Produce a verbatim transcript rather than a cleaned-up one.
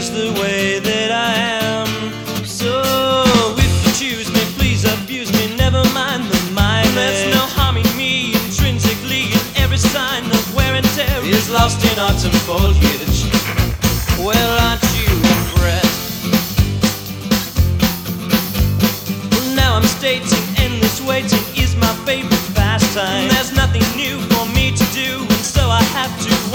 just the way that I am. So if you choose me, please abuse me, never mind the mileage. There's no harm in me intrinsically, and every sign of wear and tear is lost in autumn foliage. Well, aren't you impressed? Well, now I'm stating endless waiting is my favorite pastime. There's nothing new for me to do, and so I have to